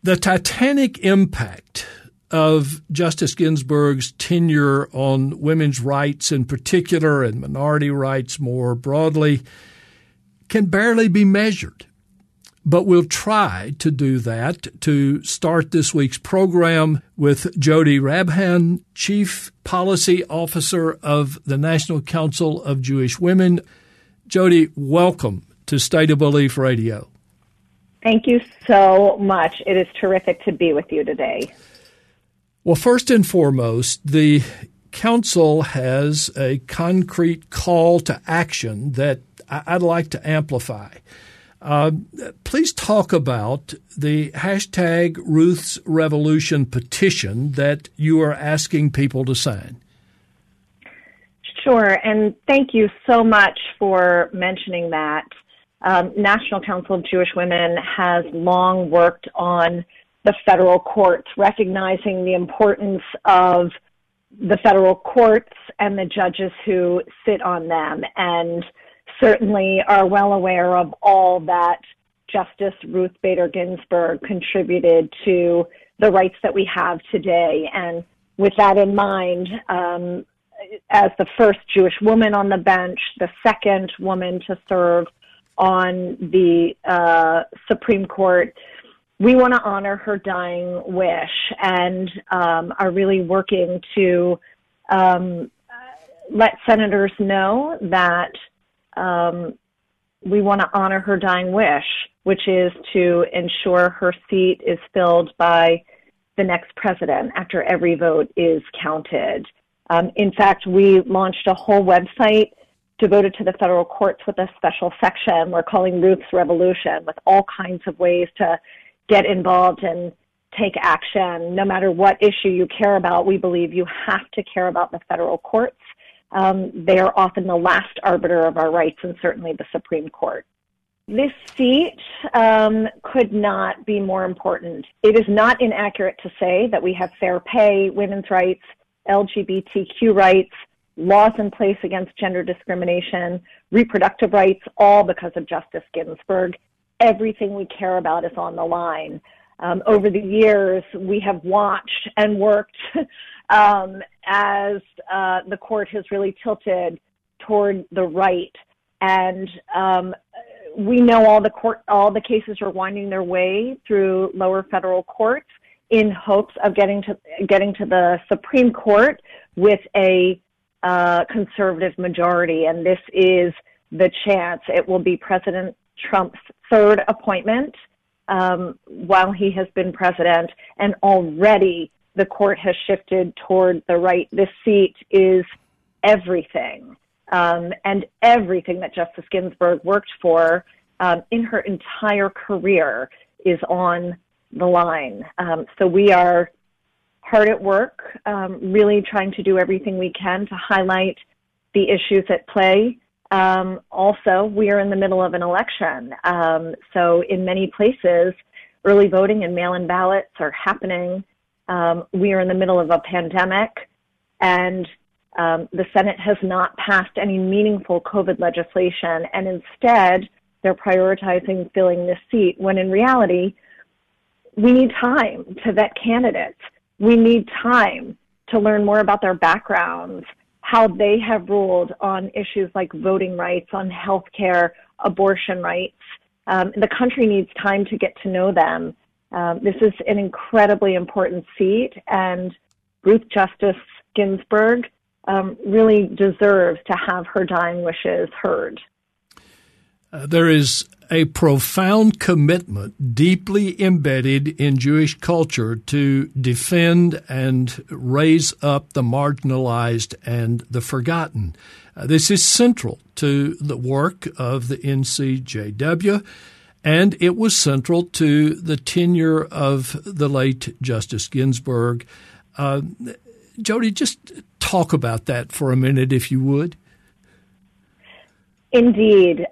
The titanic impact of Justice Ginsburg's tenure on women's rights in particular and minority rights more broadly can barely be measured. But we'll try to do that to start this week's program with Jody Rabhan, Chief Policy Officer of the National Council of Jewish Women. Jody, welcome to State of Belief Radio. Thank you so much. It is terrific to be with you today. Well, first and foremost, the Council has a concrete call to action that I'd like to amplify. Please talk about the hashtag Ruth's Revolution petition that you are asking people to sign. Sure, and thank you so much for mentioning that. National Council of Jewish Women has long worked on the federal courts, recognizing the importance of the federal courts and the judges who sit on them, and certainly are well aware of all that Justice Ruth Bader Ginsburg contributed to the rights that we have today. And with that in mind, as the first Jewish woman on the bench, the second woman to serve on the Supreme Court, we want to honor her dying wish and are really working to let senators know that we want to honor her dying wish, which is to ensure her seat is filled by the next president after every vote is counted. In fact, we launched a whole website devoted to the federal courts with a special section we're calling Ruth's Revolution, with all kinds of ways to get involved and take action. No matter what issue you care about, we believe you have to care about the federal courts. They are often the last arbiter of our rights, and certainly the Supreme Court. This seat could not be more important. It is not inaccurate to say that we have fair pay, women's rights, LGBTQ rights, laws in place against gender discrimination, reproductive rights, all because of Justice Ginsburg. Everything we care about is on the line. Over the years, we have watched and worked as the court has really tilted toward the right. And we know all the cases are winding their way through lower federal courts in hopes of getting to the Supreme Court with a conservative majority, and this is the chance. It will be President Trump's third appointment while he has been president, and already the court has shifted toward the right. This seat is everything, and everything that Justice Ginsburg worked for in her entire career is on the line. So we are hard at work, really trying to do everything we can to highlight the issues at play. Also, we are in the middle of an election. So in many places, early voting and mail-in ballots are happening. We are in the middle of a pandemic, and the Senate has not passed any meaningful COVID legislation, and instead they're prioritizing filling this seat, when in reality, we need time to vet candidates. We need time to learn more about their backgrounds, how they have ruled on issues like voting rights, on health care, abortion rights. The country needs time to get to know them. This is an incredibly important seat, and Ruth Justice Ginsburg really deserves to have her dying wishes heard. There is a profound commitment deeply embedded in Jewish culture to defend and raise up the marginalized and the forgotten. This is central to the work of the NCJW, and it was central to the tenure of the late Justice Ginsburg. Jody, just talk about that for a minute, if you would. Indeed.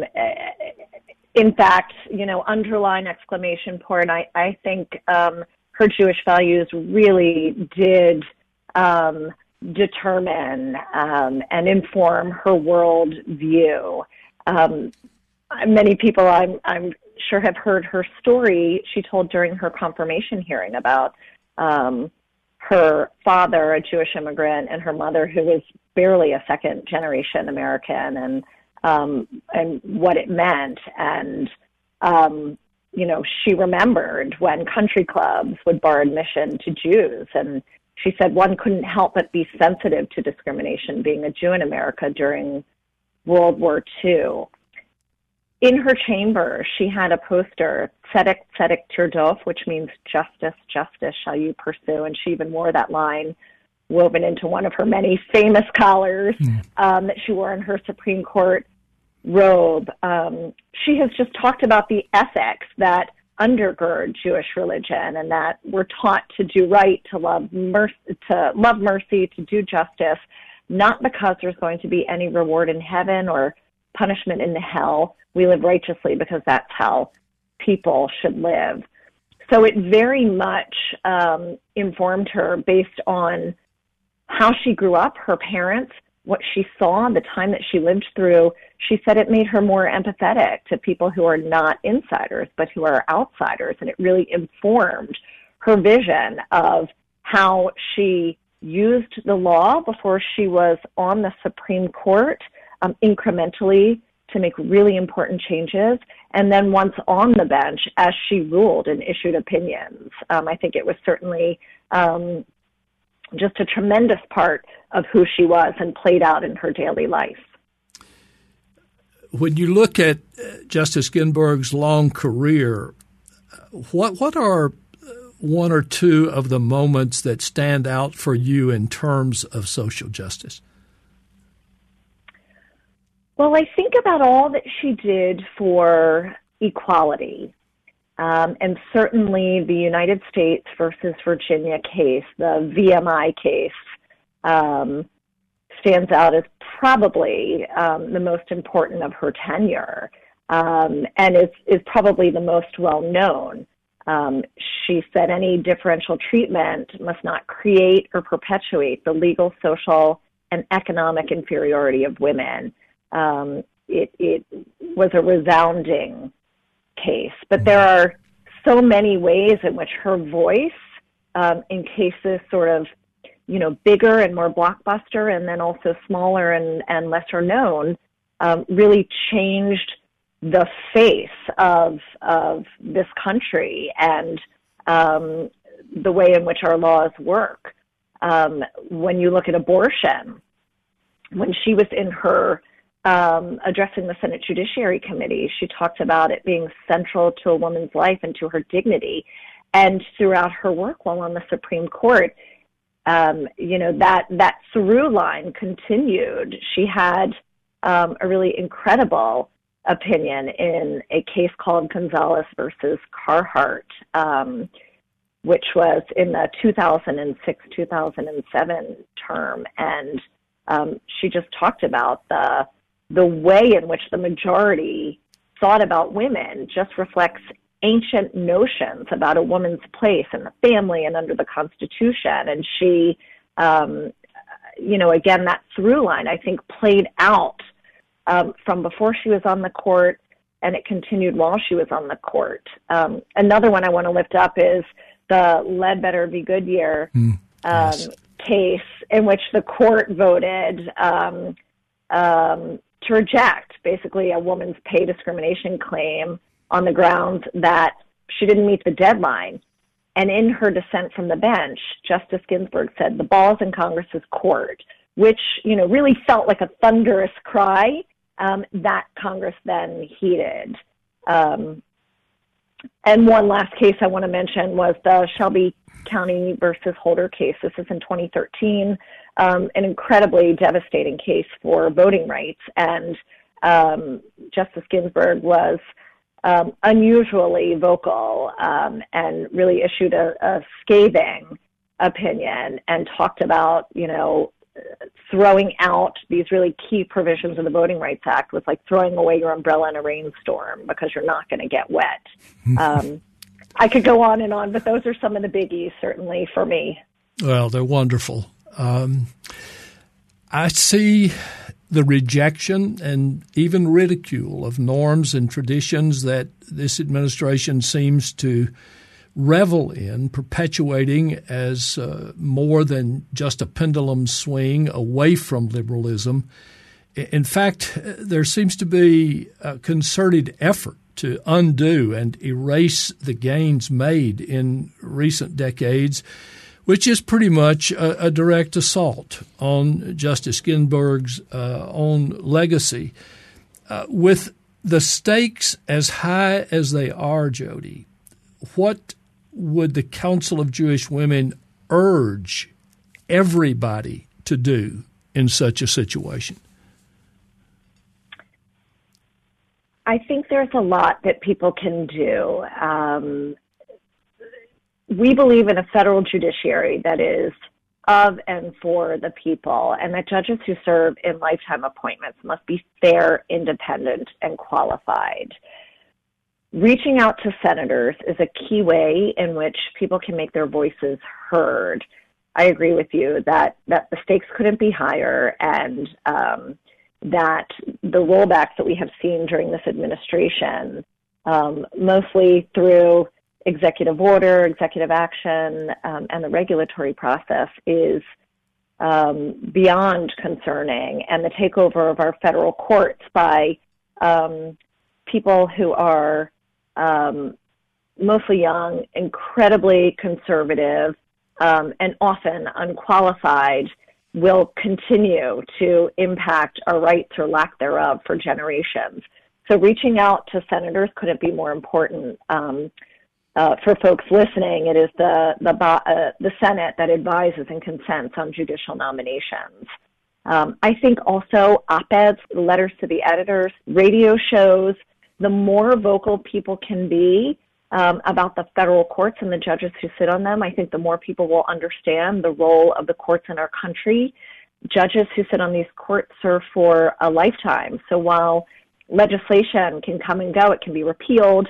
In fact, underline exclamation point, I think her Jewish values really did determine and inform her world view. Many people I'm sure have heard her story she told during her confirmation hearing about her father, a Jewish immigrant, and her mother, who was barely a second-generation American, and what it meant. And, she remembered when country clubs would bar admission to Jews. And she said one couldn't help but be sensitive to discrimination being a Jew in America during World War II. In her chamber, she had a poster, Tzedek, Tzedek Tirdof, which means justice, justice shall you pursue. And she even wore that line woven into one of her many famous collars that she wore in her Supreme Court robe. She has just talked about the ethics that undergird Jewish religion, and that we're taught to do right, to love mercy, to do justice, not because there's going to be any reward in heaven or punishment in hell. We live righteously because that's how people should live. So it very much informed her based on how she grew up, her parents, what she saw, the time that she lived through. She said it made her more empathetic to people who are not insiders, but who are outsiders. And it really informed her vision of how she used the law before she was on the Supreme Court incrementally to make really important changes. And then once on the bench, as she ruled and issued opinions, I think it was certainly just a tremendous part of who she was and played out in her daily life. When you look at Justice Ginsburg's long career, what are one or two of the moments that stand out for you in terms of social justice? Well, I think about all that she did for equality. And certainly the United States versus Virginia case, the VMI case, stands out as probably the most important of her tenure, and is probably the most well-known. She said any differential treatment must not create or perpetuate the legal, social, and economic inferiority of women. It was a resounding case, but there are so many ways in which her voice in cases sort of, bigger and more blockbuster, and then also smaller and lesser known, really changed the face of this country and the way in which our laws work. When you look at abortion, when she was in her addressing the Senate Judiciary Committee, she talked about it being central to a woman's life and to her dignity. And throughout her work while on the Supreme Court, that through line continued. She had a really incredible opinion in a case called Gonzalez versus Carhart, which was in the 2006-2007 term. And she just talked about the way in which the majority thought about women just reflects ancient notions about a woman's place in the family and under the Constitution. And she, again, that through line, I think, played out from before she was on the court, and it continued while she was on the court. Another one I want to lift up is the Ledbetter v. Goodyear case, in which the court voted to reject basically a woman's pay discrimination claim on the grounds that she didn't meet the deadline. And in her dissent from the bench, Justice Ginsburg said, the ball's in Congress's court, which, really felt like a thunderous cry that Congress then heeded. And one last case I want to mention was the Shelby County versus Holder case. This is in 2013, an incredibly devastating case for voting rights. And Justice Ginsburg was unusually vocal and really issued a scathing opinion and talked about, throwing out these really key provisions of the Voting Rights Act was like throwing away your umbrella in a rainstorm because you're not going to get wet. I could go on and on, but those are some of the biggies, certainly, for me. Well, they're wonderful. I see the rejection and even ridicule of norms and traditions that this administration seems to revel in, perpetuating as more than just a pendulum swing away from liberalism. In fact, there seems to be a concerted effort to undo and erase the gains made in recent decades, which is pretty much a direct assault on Justice Ginsburg's own legacy. With the stakes as high as they are, Jody, what would the Council of Jewish Women urge everybody to do in such a situation? I think there's a lot that people can do. We believe in a federal judiciary that is of and for the people, and that judges who serve in lifetime appointments must be fair, independent, and qualified. Reaching out to senators is a key way in which people can make their voices heard. I agree with you that the stakes couldn't be higher, and that the rollbacks that we have seen during this administration, mostly through executive order, executive action, and the regulatory process, is beyond concerning. And the takeover of our federal courts by people who are mostly young, incredibly conservative, and often unqualified, will continue to impact our rights or lack thereof for generations. So reaching out to senators couldn't be more important. For folks listening, it is the Senate that advises and consents on judicial nominations. I think also op-eds, letters to the editors, radio shows, the more vocal people can be about the federal courts and the judges who sit on them, I think the more people will understand the role of the courts in our country. Judges who sit on these courts serve for a lifetime. So while legislation can come and go, it can be repealed,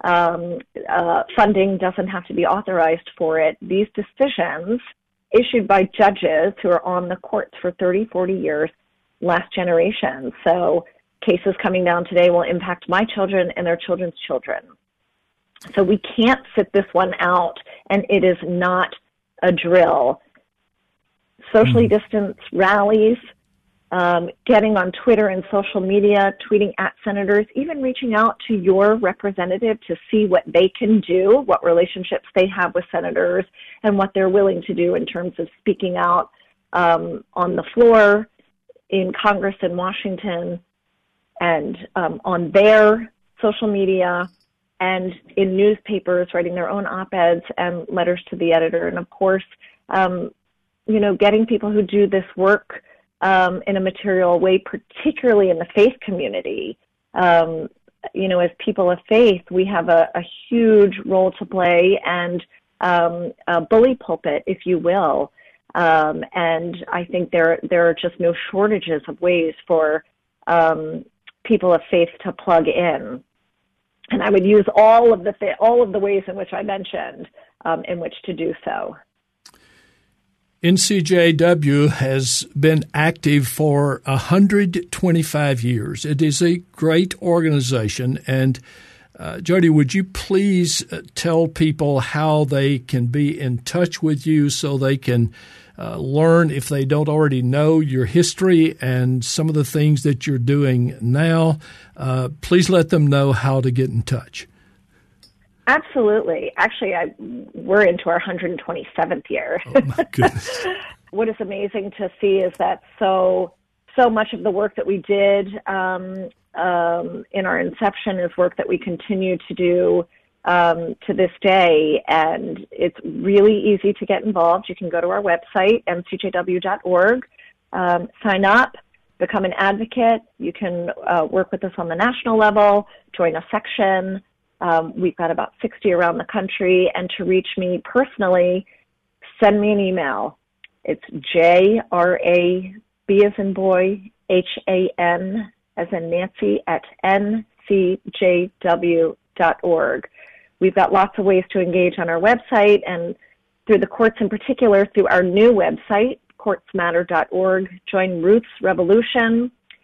funding doesn't have to be authorized for it. These decisions issued by judges who are on the courts for 30, 40 years last generation. So cases coming down today will impact my children and their children's children. So we can't sit this one out, and it is not a drill. Socially distanced rallies, getting on Twitter and social media, tweeting at senators, even reaching out to your representative to see what they can do, what relationships they have with senators, and what they're willing to do in terms of speaking out on the floor in Congress in Washington and on their social media and in newspapers, writing their own op-eds and letters to the editor. And of course, getting people who do this work in a material way, particularly in the faith community. As people of faith, we have a huge role to play and a bully pulpit, if you will. And I think there are just no shortages of ways for people of faith to plug in. And I would use all of the ways in which I mentioned in which to do so. NCJW has been active for 125 years. It is a great organization. And Jody, would you please tell people how they can be in touch with you so they can learn, if they don't already know, your history and some of the things that you're doing now? Please let them know how to get in touch. Absolutely. Actually, we're into our 127th year. Oh, my goodness. What is amazing to see is that so much of the work that we did in our inception is work that we continue to do to this day, and it's really easy to get involved. You can go to our website, ncjw.org, sign up, become an advocate. You can work with us on the national level, join a section. We've got about 60 around the country, and to reach me personally, send me an email. It's JRAB as in boy, HAN as in Nancy at ncjw.org. We've got lots of ways to engage on our website and through the courts in particular, through our new website, courtsmatter.org. Join Ruth's Revolution.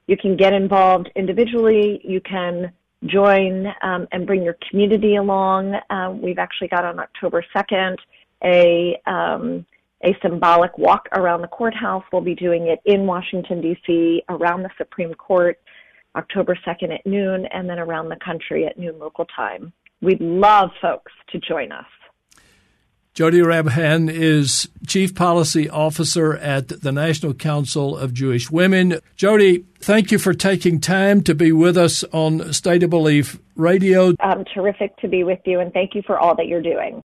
You can get involved individually. You can join and bring your community along. We've actually got on October 2nd a symbolic walk around the courthouse. We'll be doing it in Washington, D.C., around the Supreme Court, October 2nd at noon, and then around the country at noon local time. We'd love folks to join us. Jody Rabhan is Chief Policy Officer at the National Council of Jewish Women. Jody, thank you for taking time to be with us on State of Belief Radio. Terrific to be with you, and thank you for all that you're doing.